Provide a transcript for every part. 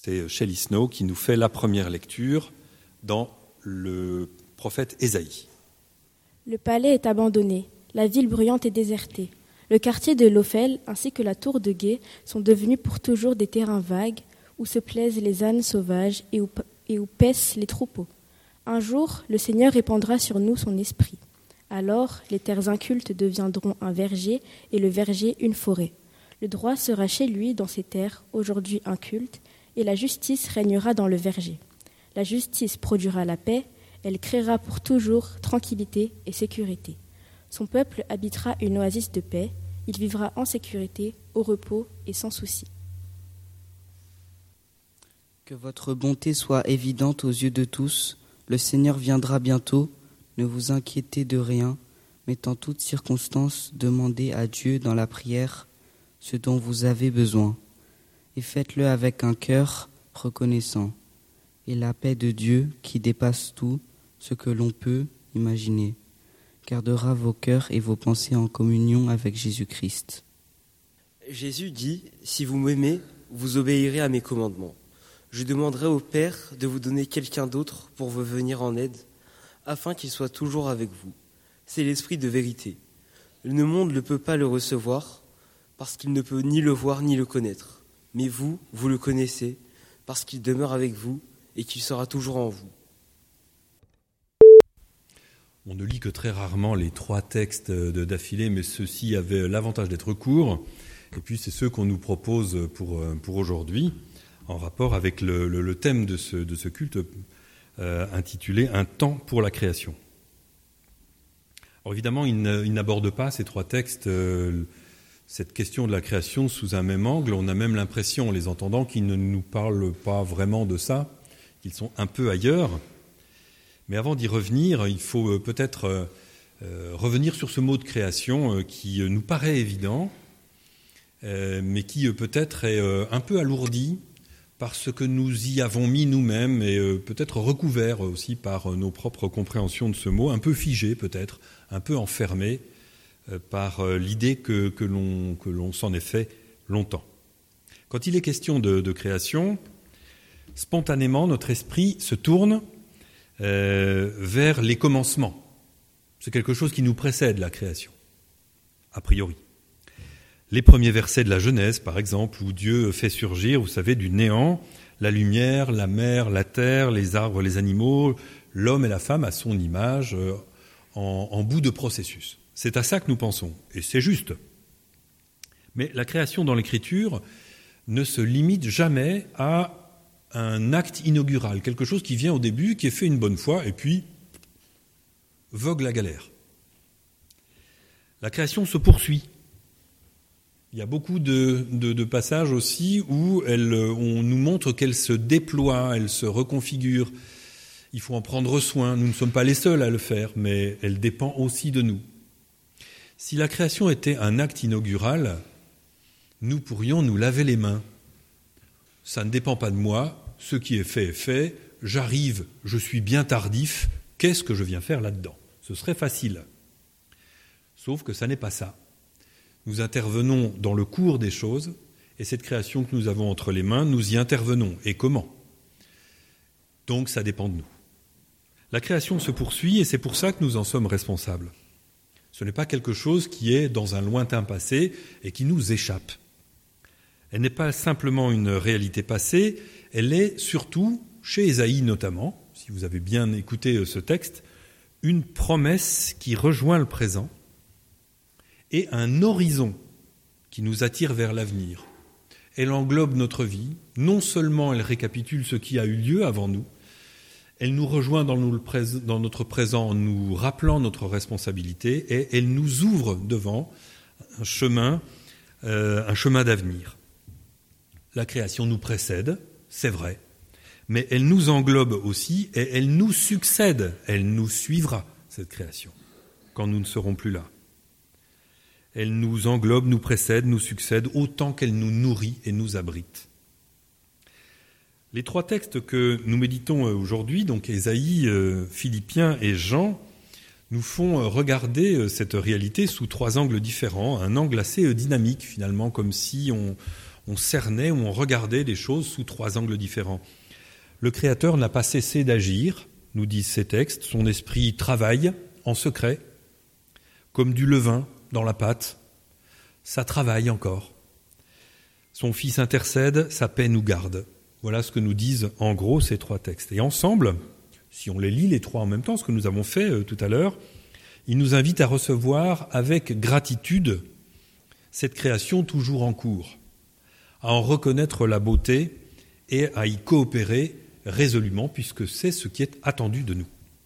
c'est Shelley Snow qui nous fait la première lecture dans le prophète Ésaïe. Le palais est abandonné, la ville bruyante est désertée. Le quartier de l'Ophel ainsi que la tour de Gué sont devenus pour toujours des terrains vagues où se plaisent les ânes sauvages et où paissent les troupeaux. Un jour, le Seigneur répandra sur nous son esprit. Alors, les terres incultes deviendront un verger et le verger une forêt. Le droit sera chez lui dans ces terres, aujourd'hui incultes, et la justice régnera dans le verger. La justice produira la paix, elle créera pour toujours tranquillité et sécurité. Son peuple habitera une oasis de paix, il vivra en sécurité, au repos et sans souci. Que votre bonté soit évidente aux yeux de tous, le Seigneur viendra bientôt, ne vous inquiétez de rien, mais en toutes circonstances, demandez à Dieu dans la prière ce dont vous avez besoin, et faites-le avec un cœur reconnaissant, et la paix de Dieu, qui dépasse tout ce que l'on peut imaginer, gardera vos cœurs et vos pensées en communion avec Jésus-Christ. Jésus dit, « Si vous m'aimez, vous obéirez à mes commandements. Je demanderai au Père de vous donner quelqu'un d'autre pour vous venir en aide, afin qu'il soit toujours avec vous. C'est l'Esprit de vérité. Le monde ne peut pas le recevoir, parce qu'il ne peut ni le voir ni le connaître. Mais vous, vous le connaissez, parce qu'il demeure avec vous et qu'il sera toujours en vous. » On ne lit que très rarement les 3 textes d'affilée, mais ceux-ci avaient l'avantage d'être courts. Et puis c'est ceux qu'on nous propose pour aujourd'hui, en rapport avec le thème de ce culte intitulé « Un temps pour la création ». Alors évidemment, il n'aborde pas, ces 3 textes, cette question de la création sous un même angle. On a même l'impression, en les entendant, qu'ils ne nous parlent pas vraiment de ça, qu'ils sont un peu ailleurs. Mais avant d'y revenir, il faut peut-être revenir sur ce mot de création qui nous paraît évident, mais qui peut-être est un peu alourdi par ce que nous y avons mis nous-mêmes et peut-être recouvert aussi par nos propres compréhensions de ce mot, un peu figé peut-être, un peu enfermé par l'idée que l'on s'en est fait longtemps. Quand il est question de création, spontanément notre esprit se tourne vers les commencements. C'est quelque chose qui nous précède, la création, a priori. Les premiers versets de la Genèse, par exemple, où Dieu fait surgir, vous savez, du néant, la lumière, la mer, la terre, les arbres, les animaux, l'homme et la femme à son image, en bout de processus. C'est à ça que nous pensons, et c'est juste. Mais la création dans l'Écriture ne se limite jamais à un acte inaugural, quelque chose qui vient au début, qui est fait une bonne fois, et puis vogue la galère. La création se poursuit. Il y a beaucoup de passages aussi où on nous montre qu'elle se déploie, elle se reconfigure. Il faut en prendre soin. Nous ne sommes pas les seuls à le faire, mais elle dépend aussi de nous. Si la création était un acte inaugural, nous pourrions nous laver les mains. Ça ne dépend pas de moi, ce qui est fait, j'arrive, je suis bien tardif, qu'est-ce que je viens faire là-dedans ? Ce serait facile. Sauf que ça n'est pas ça. Nous intervenons dans le cours des choses, et cette création que nous avons entre les mains, nous y intervenons. Et comment ? Donc ça dépend de nous. La création se poursuit, et c'est pour ça que nous en sommes responsables. Ce n'est pas quelque chose qui est dans un lointain passé et qui nous échappe. Elle n'est pas simplement une réalité passée, elle est surtout, chez Ésaïe notamment, si vous avez bien écouté ce texte, une promesse qui rejoint le présent et un horizon qui nous attire vers l'avenir. Elle englobe notre vie, non seulement elle récapitule ce qui a eu lieu avant nous, elle nous rejoint dans notre présent en nous rappelant notre responsabilité et elle nous ouvre devant un chemin d'avenir. La création nous précède, c'est vrai, mais elle nous englobe aussi et elle nous succède, elle nous suivra, cette création, quand nous ne serons plus là. Elle nous englobe, nous précède, nous succède, autant qu'elle nous nourrit et nous abrite. Les 3 textes que nous méditons aujourd'hui, donc Ésaïe, Philippiens et Jean, nous font regarder cette réalité sous 3 angles différents, un angle assez dynamique finalement, comme si on on cernait ou on regardait les choses sous 3 angles différents. Le Créateur n'a pas cessé d'agir, nous disent ces textes. Son esprit travaille en secret, comme du levain dans la pâte. Ça travaille encore. Son Fils intercède, sa paix nous garde. Voilà ce que nous disent en gros ces 3 textes. Et ensemble, si on les lit les 3 en même temps, ce que nous avons fait tout à l'heure, il nous invite à recevoir avec gratitude cette création toujours en cours, à en reconnaître la beauté et à y coopérer résolument, puisque c'est ce qui est attendu de nous.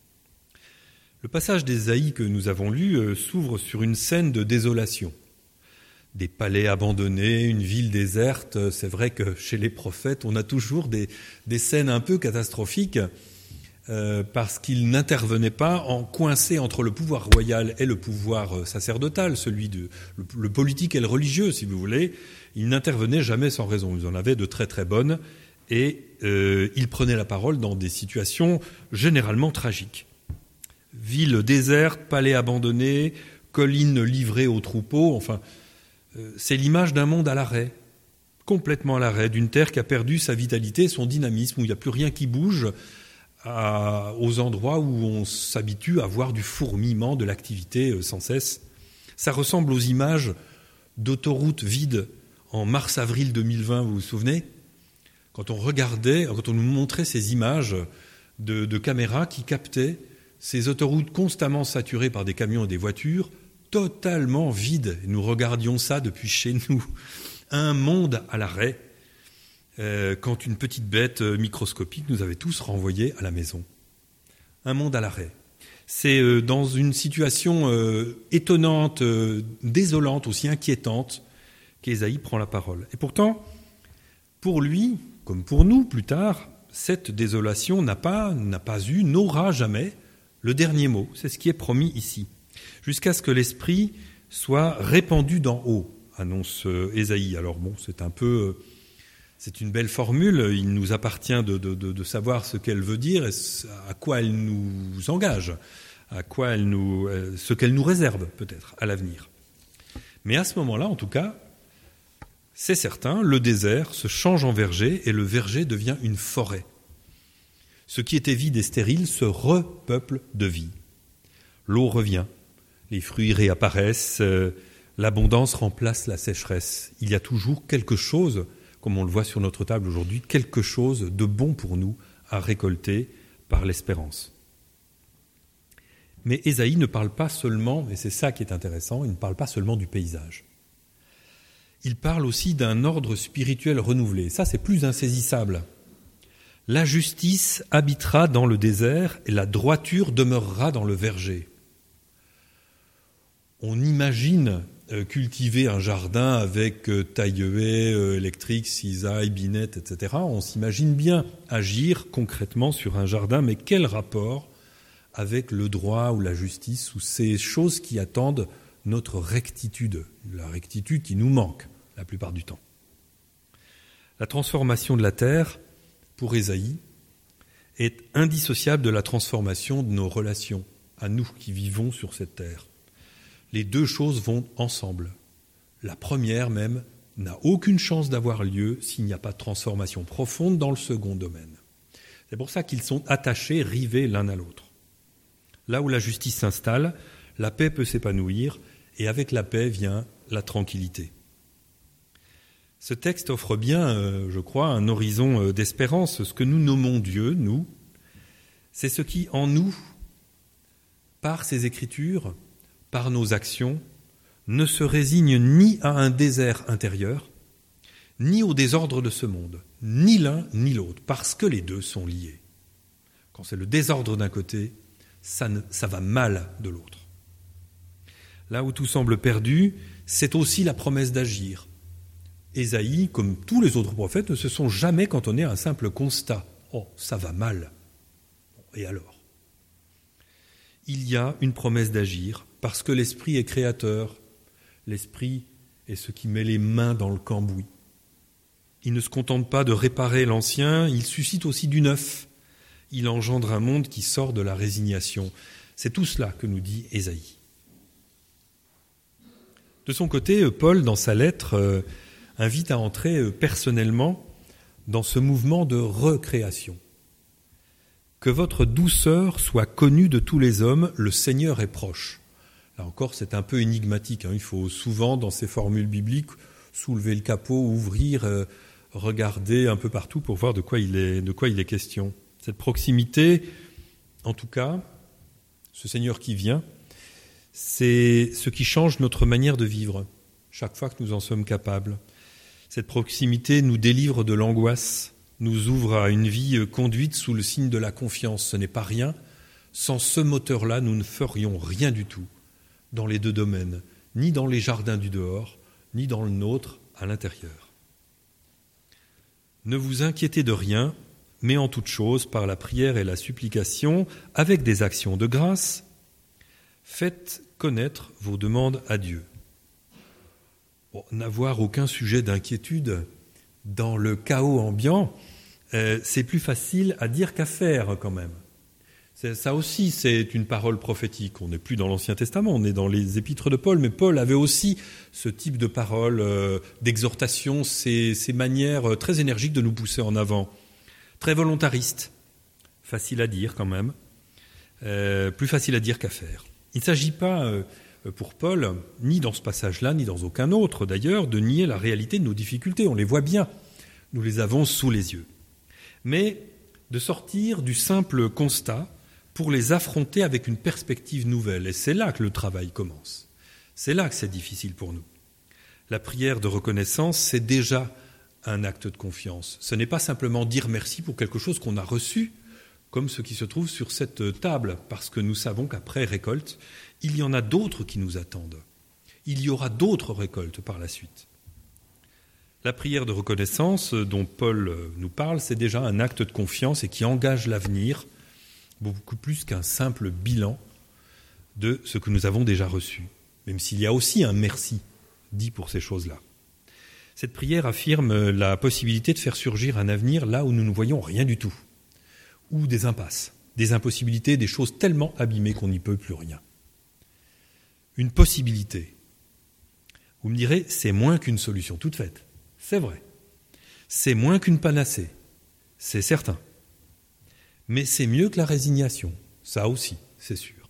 Le passage d'Ésaïe que nous avons lu s'ouvre sur une scène de désolation. Des palais abandonnés, une ville déserte. C'est vrai que chez les prophètes, on a toujours des scènes un peu catastrophiques parce qu'ils n'intervenaient pas en coincés entre le pouvoir royal et le pouvoir sacerdotal, le politique et le religieux, si vous voulez. Ils n'intervenaient jamais sans raison. Ils en avaient de très très bonnes et ils prenaient la parole dans des situations généralement tragiques. Ville déserte, palais abandonné, collines livrées aux troupeaux, enfin... C'est l'image d'un monde à l'arrêt, complètement à l'arrêt, d'une terre qui a perdu sa vitalité, son dynamisme, où il n'y a plus rien qui bouge, aux endroits où on s'habitue à voir du fourmillement, de l'activité sans cesse. Ça ressemble aux images d'autoroutes vides en mars-avril 2020, vous vous souvenez ? Quand on nous montrait ces images de caméras qui captaient ces autoroutes constamment saturées par des camions et des voitures, totalement vide. Nous regardions ça depuis chez nous. Un monde à l'arrêt, quand une petite bête microscopique nous avait tous renvoyés à la maison. Un monde à l'arrêt. C'est dans une situation étonnante, désolante, aussi inquiétante, qu'Ésaïe prend la parole. Et pourtant, pour lui, comme pour nous plus tard, cette désolation n'aura jamais le dernier mot. C'est ce qui est promis ici. Jusqu'à ce que l'Esprit soit répandu d'en haut, annonce Ésaïe. Alors bon, c'est une belle formule, il nous appartient de savoir ce qu'elle veut dire et à quoi elle nous engage, ce qu'elle nous réserve peut-être à l'avenir. Mais à ce moment-là, en tout cas, c'est certain, le désert se change en verger et le verger devient une forêt. Ce qui était vide et stérile se repeuple de vie. L'eau revient. Les fruits réapparaissent, l'abondance remplace la sécheresse. Il y a toujours quelque chose, comme on le voit sur notre table aujourd'hui, quelque chose de bon pour nous à récolter par l'espérance. Mais Ésaïe ne parle pas seulement, et c'est ça qui est intéressant, il ne parle pas seulement du paysage. Il parle aussi d'un ordre spirituel renouvelé. Ça, c'est plus insaisissable. La justice habitera dans le désert et la droiture demeurera dans le verger. On imagine cultiver un jardin avec taille-haie, électrique, cisaille, binette, etc. On s'imagine bien agir concrètement sur un jardin, mais quel rapport avec le droit ou la justice ou ces choses qui attendent notre rectitude, la rectitude qui nous manque la plupart du temps. La transformation de la terre, pour Ésaïe, est indissociable de la transformation de nos relations, à nous qui vivons sur cette terre. Les 2 choses vont ensemble. La première même n'a aucune chance d'avoir lieu s'il n'y a pas de transformation profonde dans le second domaine. C'est pour ça qu'ils sont attachés, rivés l'un à l'autre. Là où la justice s'installe, la paix peut s'épanouir et avec la paix vient la tranquillité. Ce texte offre bien, je crois, un horizon d'espérance. Ce que nous nommons Dieu, nous, c'est ce qui, en nous, par ces Écritures, par nos actions, ne se résigne ni à un désert intérieur, ni au désordre de ce monde, ni l'un ni l'autre, parce que les 2 sont liés. Quand c'est le désordre d'un côté, ça va mal de l'autre. Là où tout semble perdu, c'est aussi la promesse d'agir. Ésaïe, comme tous les autres prophètes, ne se sont jamais cantonnés à un simple constat. Oh, ça va mal. Et alors ? Il y a une promesse d'agir, parce que l'Esprit est créateur. L'Esprit est ce qui met les mains dans le cambouis. Il ne se contente pas de réparer l'ancien, il suscite aussi du neuf. Il engendre un monde qui sort de la résignation. C'est tout cela que nous dit Ésaïe. De son côté, Paul, dans sa lettre, invite à entrer personnellement dans ce mouvement de recréation. Que votre douceur soit connue de tous les hommes, le Seigneur est proche. Là encore, c'est un peu énigmatique. Il faut souvent, dans ces formules bibliques, soulever le capot, ouvrir, regarder un peu partout pour voir de quoi il est question. Cette proximité, en tout cas, ce Seigneur qui vient, c'est ce qui change notre manière de vivre, chaque fois que nous en sommes capables. Cette proximité nous délivre de l'angoisse, nous ouvre à une vie conduite sous le signe de la confiance. Ce n'est pas rien. Sans ce moteur-là, nous ne ferions rien du tout dans les deux domaines, ni dans les jardins du dehors, ni dans le nôtre à l'intérieur. Ne vous inquiétez de rien, mais en toute chose, par la prière et la supplication, avec des actions de grâce, faites connaître vos demandes à Dieu. N'avoir aucun sujet d'inquiétude dans le chaos ambiant, c'est plus facile à dire qu'à faire quand même. Ça aussi, c'est une parole prophétique. On n'est plus dans l'Ancien Testament, on est dans les épîtres de Paul, mais Paul avait aussi ce type de parole, d'exhortation, ces manières très énergiques de nous pousser en avant. Très volontariste, facile à dire quand même, plus facile à dire qu'à faire. Il ne s'agit pas, pour Paul, ni dans ce passage-là, ni dans aucun autre d'ailleurs, de nier la réalité de nos difficultés. On les voit bien, nous les avons sous les yeux. Mais de sortir du simple constat pour les affronter avec une perspective nouvelle. Et c'est là que le travail commence. C'est là que c'est difficile pour nous. La prière de reconnaissance, c'est déjà un acte de confiance. Ce n'est pas simplement dire merci pour quelque chose qu'on a reçu, comme ce qui se trouve sur cette table, parce que nous savons qu'après récolte, il y en a d'autres qui nous attendent. Il y aura d'autres récoltes par la suite. La prière de reconnaissance dont Paul nous parle, c'est déjà un acte de confiance et qui engage l'avenir, beaucoup plus qu'un simple bilan de ce que nous avons déjà reçu, même s'il y a aussi un merci dit pour ces choses-là. Cette prière affirme la possibilité de faire surgir un avenir là où nous ne voyons rien du tout, ou des impasses, des impossibilités, des choses tellement abîmées qu'on n'y peut plus rien. Une possibilité. Vous me direz, c'est moins qu'une solution toute faite. C'est vrai. C'est moins qu'une panacée. C'est certain. Mais c'est mieux que la résignation. Ça aussi, c'est sûr.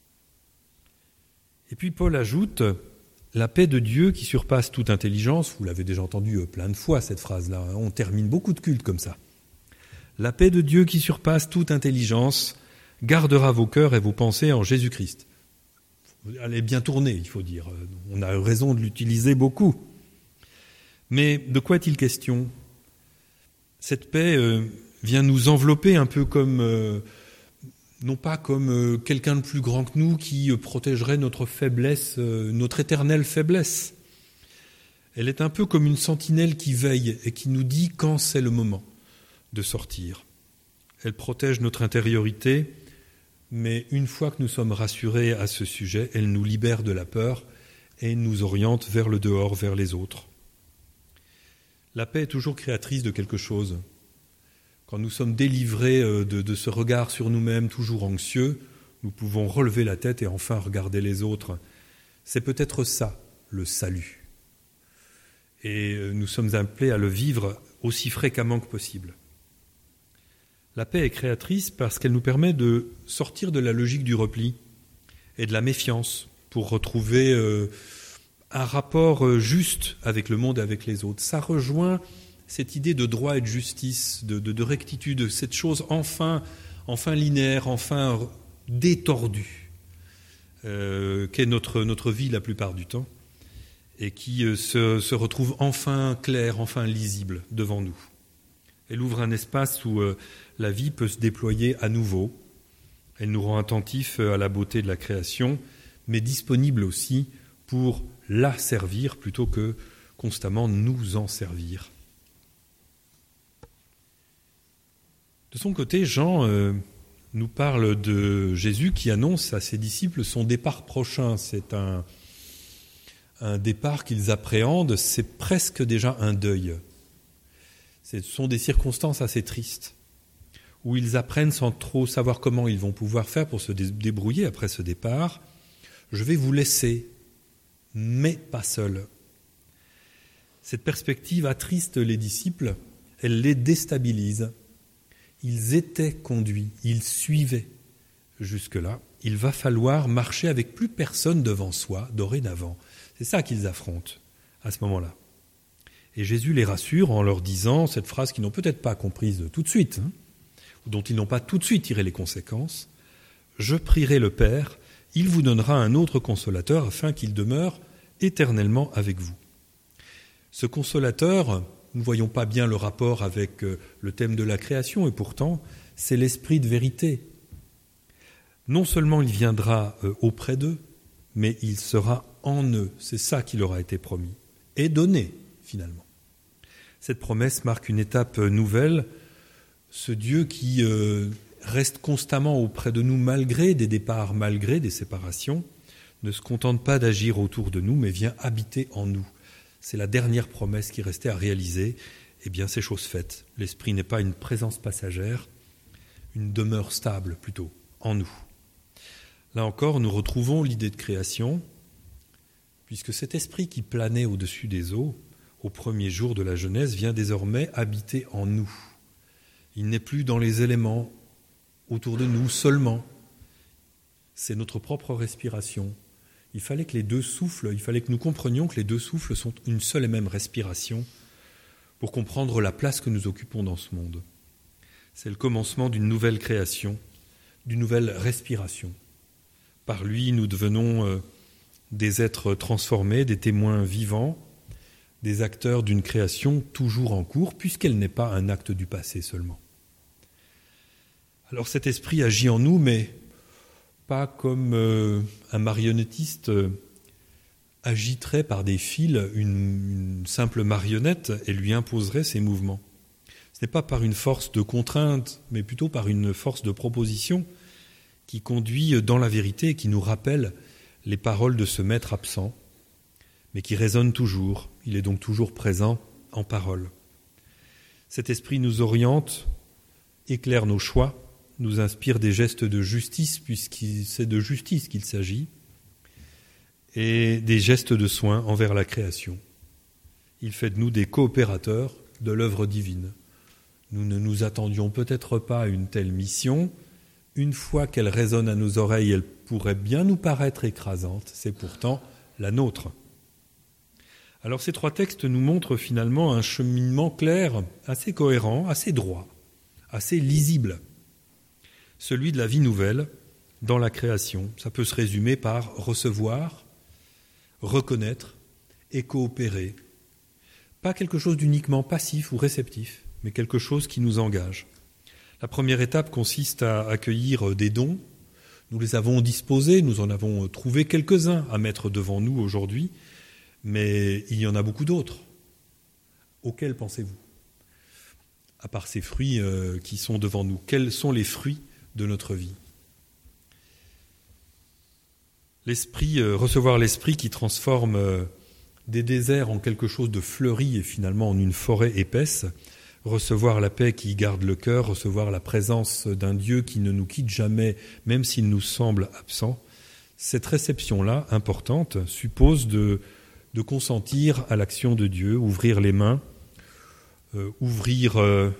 Et puis Paul ajoute la paix de Dieu qui surpasse toute intelligence. Vous l'avez déjà entendu plein de fois cette phrase-là. On termine beaucoup de cultes comme ça. La paix de Dieu qui surpasse toute intelligence gardera vos cœurs et vos pensées en Jésus-Christ. Elle est bien tournée, il faut dire. On a raison de l'utiliser beaucoup. Mais de quoi est-il question ? Cette paix vient nous envelopper un peu comme, non pas comme quelqu'un de plus grand que nous qui protégerait notre faiblesse, notre éternelle faiblesse. Elle est un peu comme une sentinelle qui veille et qui nous dit quand c'est le moment de sortir. Elle protège notre intériorité, mais une fois que nous sommes rassurés à ce sujet, elle nous libère de la peur et nous oriente vers le dehors, vers les autres. La paix est toujours créatrice de quelque chose. Quand nous sommes délivrés de ce regard sur nous-mêmes, toujours anxieux, nous pouvons relever la tête et enfin regarder les autres. C'est peut-être ça, le salut. Et nous sommes appelés à le vivre aussi fréquemment que possible. La paix est créatrice parce qu'elle nous permet de sortir de la logique du repli et de la méfiance pour retrouver un rapport juste avec le monde et avec les autres. Ça rejoint cette idée de droit et de justice, de rectitude, cette chose enfin linéaire, enfin détordue, qu'est notre vie la plupart du temps, et qui se retrouve enfin claire, enfin lisible devant nous. Elle ouvre un espace où la vie peut se déployer à nouveau. Elle nous rend attentifs à la beauté de la création, mais disponible aussi pour la servir plutôt que constamment nous en servir. De son côté, Jean nous parle de Jésus qui annonce à ses disciples son départ prochain. C'est un départ qu'ils appréhendent, c'est presque déjà un deuil. Ce sont des circonstances assez tristes, où ils apprennent sans trop savoir comment ils vont pouvoir faire pour se débrouiller après ce départ. Je vais vous laisser, mais pas seul. Cette perspective attriste les disciples, elle les déstabilise. Ils étaient conduits, ils suivaient jusque-là. Il va falloir marcher avec plus personne devant soi, dorénavant. C'est ça qu'ils affrontent à ce moment-là. Et Jésus les rassure en leur disant cette phrase qu'ils n'ont peut-être pas comprise tout de suite, ou dont ils n'ont pas tout de suite tiré les conséquences. « Je prierai le Père, il vous donnera un autre consolateur afin qu'il demeure éternellement avec vous. » Ce consolateur, nous ne voyons pas bien le rapport avec le thème de la création, et pourtant, c'est l'Esprit de vérité. Non seulement il viendra auprès d'eux, mais il sera en eux. C'est ça qui leur a été promis et donné, finalement. Cette promesse marque une étape nouvelle. Ce Dieu qui reste constamment auprès de nous malgré des départs, malgré des séparations, ne se contente pas d'agir autour de nous, mais vient habiter en nous. C'est la dernière promesse qui restait à réaliser. Eh bien, c'est chose faite. L'Esprit n'est pas une présence passagère, une demeure stable plutôt, en nous. Là encore, nous retrouvons l'idée de création, puisque cet esprit qui planait au-dessus des eaux, au premier jour de la Genèse, vient désormais habiter en nous. Il n'est plus dans les éléments autour de nous seulement. C'est notre propre respiration. Il fallait que les deux souffles, il fallait que nous comprenions que les deux souffles sont une seule et même respiration pour comprendre la place que nous occupons dans ce monde. C'est le commencement d'une nouvelle création, d'une nouvelle respiration. Par lui, nous devenons des êtres transformés, des témoins vivants, des acteurs d'une création toujours en cours, puisqu'elle n'est pas un acte du passé seulement. Alors cet esprit agit en nous, mais pas comme un marionnettiste agiterait par des fils une simple marionnette et lui imposerait ses mouvements. Ce n'est pas par une force de contrainte, mais plutôt par une force de proposition qui conduit dans la vérité et qui nous rappelle les paroles de ce maître absent, mais qui résonne toujours. Il est donc toujours présent en parole. Cet esprit nous oriente, éclaire nos choix, nous inspire des gestes de justice, puisqu'il c'est de justice qu'il s'agit, et des gestes de soin envers la création. Il fait de nous des coopérateurs de l'œuvre divine. Nous ne nous attendions peut-être pas à une telle mission. Une fois qu'elle résonne à nos oreilles, elle pourrait bien nous paraître écrasante. C'est pourtant la nôtre. Alors ces trois textes nous montrent finalement un cheminement clair, assez cohérent, assez droit, assez lisible. Celui de la vie nouvelle dans la création. Ça peut se résumer par recevoir, reconnaître et coopérer. Pas quelque chose d'uniquement passif ou réceptif, mais quelque chose qui nous engage. La première étape consiste à accueillir des dons. Nous les avons disposés, nous en avons trouvé quelques-uns à mettre devant nous aujourd'hui, mais il y en a beaucoup d'autres. Auxquels pensez-vous ? À part ces fruits qui sont devant nous, quels sont les fruits de notre vie ? Recevoir l'esprit qui transforme des déserts en quelque chose de fleuri et finalement en une forêt épaisse, recevoir la paix qui garde le cœur, recevoir la présence d'un Dieu qui ne nous quitte jamais, même s'il nous semble absent, cette réception-là, importante, suppose de consentir à l'action de Dieu, ouvrir les mains, ouvrir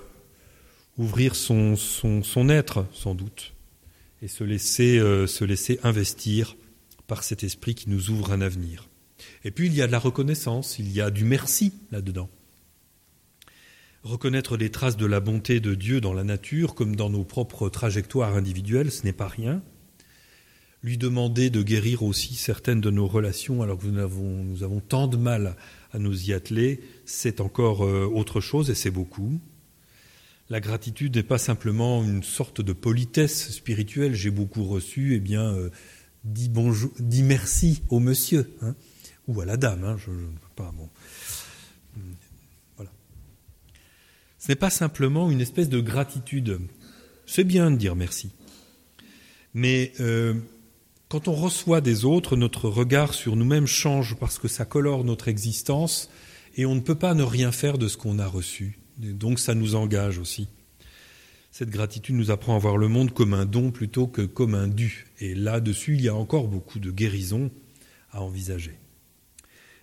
son être, sans doute, et se laisser investir par cet esprit qui nous ouvre un avenir. Et puis il y a de la reconnaissance, il y a du merci là-dedans. Reconnaître les traces de la bonté de Dieu dans la nature, comme dans nos propres trajectoires individuelles, ce n'est pas rien. Lui demander de guérir aussi certaines de nos relations, alors que nous avons tant de mal à nous y atteler, c'est encore autre chose et c'est beaucoup. La gratitude n'est pas simplement une sorte de politesse spirituelle. J'ai beaucoup reçu, dis bonjour, dis merci au monsieur, ou à la dame, je ne sais pas. Bon. Voilà. Ce n'est pas simplement une espèce de gratitude. C'est bien de dire merci. Mais quand on reçoit des autres, notre regard sur nous-mêmes change parce que ça colore notre existence et on ne peut pas ne rien faire de ce qu'on a reçu. Donc ça nous engage aussi. Cette gratitude nous apprend à voir le monde comme un don plutôt que comme un dû. Et là-dessus, il y a encore beaucoup de guérison à envisager.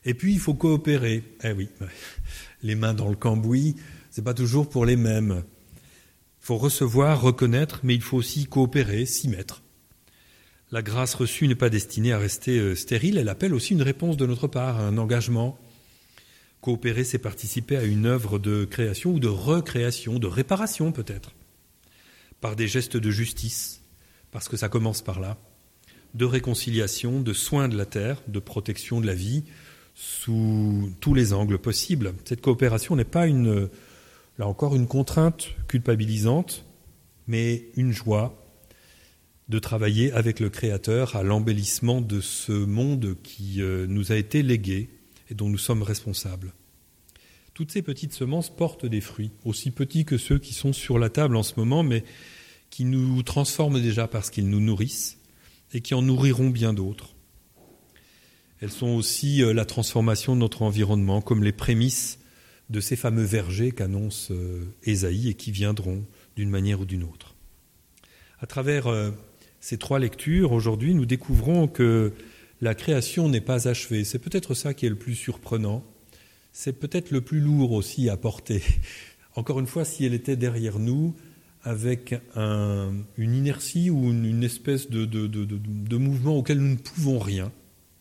Et puis, il faut coopérer. Eh oui, les mains dans le cambouis, c'est pas toujours pour les mêmes. Il faut recevoir, reconnaître, mais il faut aussi coopérer, s'y mettre. La grâce reçue n'est pas destinée à rester stérile, elle appelle aussi une réponse de notre part, un engagement. Coopérer, c'est participer à une œuvre de création ou de recréation, de réparation peut-être, par des gestes de justice, parce que ça commence par là, de réconciliation, de soin de la terre, de protection de la vie, sous tous les angles possibles. Cette coopération n'est pas là encore une contrainte culpabilisante, mais une joie de travailler avec le Créateur à l'embellissement de ce monde qui nous a été légué et dont nous sommes responsables. Toutes ces petites semences portent des fruits, aussi petits que ceux qui sont sur la table en ce moment, mais qui nous transforment déjà parce qu'ils nous nourrissent et qui en nourriront bien d'autres. Elles sont aussi la transformation de notre environnement, comme les prémices de ces fameux vergers qu'annonce Ésaïe et qui viendront d'une manière ou d'une autre. À travers ces 3 lectures, aujourd'hui, nous découvrons que la création n'est pas achevée. C'est peut-être ça qui est le plus surprenant. C'est peut-être le plus lourd aussi à porter. Encore une fois, si elle était derrière nous, avec une inertie ou une espèce de mouvement auquel nous ne pouvons rien,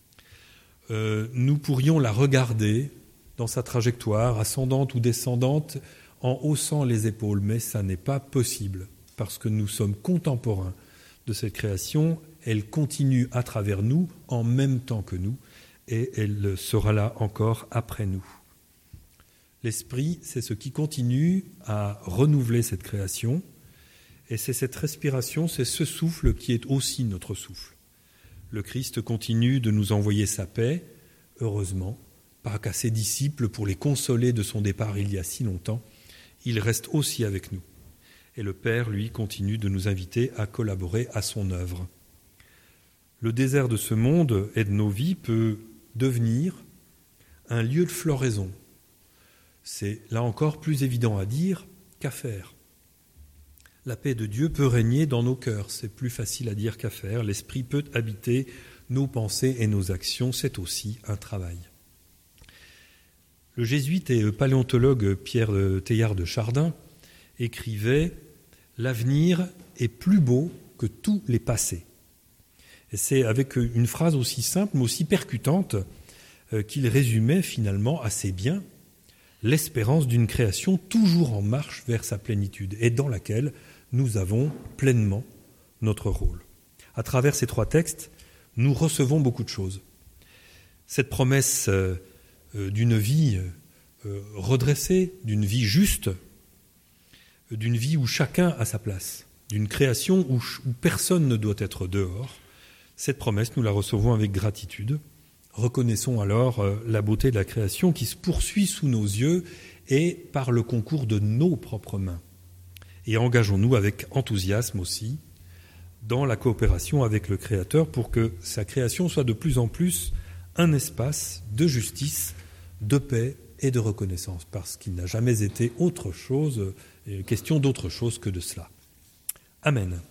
nous pourrions la regarder dans sa trajectoire, ascendante ou descendante, en haussant les épaules. Mais ça n'est pas possible, parce que nous sommes contemporains de cette création. Elle continue à travers nous, en même temps que nous, et elle sera là encore après nous. L'esprit, c'est ce qui continue à renouveler cette création, et c'est cette respiration, c'est ce souffle qui est aussi notre souffle. Le Christ continue de nous envoyer sa paix, heureusement, pas qu'à ses disciples pour les consoler de son départ il y a si longtemps, il reste aussi avec nous. Et le Père, lui, continue de nous inviter à collaborer à son œuvre. Le désert de ce monde et de nos vies peut devenir un lieu de floraison. C'est là encore plus évident à dire qu'à faire. La paix de Dieu peut régner dans nos cœurs, c'est plus facile à dire qu'à faire. L'Esprit peut habiter nos pensées et nos actions, c'est aussi un travail. Le jésuite et paléontologue Pierre Teilhard de Chardin écrivait « L'avenir est plus beau que tous les passés ». Et c'est avec une phrase aussi simple mais aussi percutante qu'il résumait finalement assez bien l'espérance d'une création toujours en marche vers sa plénitude et dans laquelle nous avons pleinement notre rôle. À travers ces 3 textes, nous recevons beaucoup de choses. Cette promesse d'une vie redressée, d'une vie juste, d'une vie où chacun a sa place, d'une création où personne ne doit être dehors, cette promesse, nous la recevons avec gratitude. Reconnaissons alors la beauté de la création qui se poursuit sous nos yeux et par le concours de nos propres mains. Et engageons-nous avec enthousiasme aussi dans la coopération avec le Créateur pour que sa création soit de plus en plus un espace de justice, de paix et de reconnaissance, parce qu'il n'a jamais été autre chose, question d'autre chose que de cela. Amen.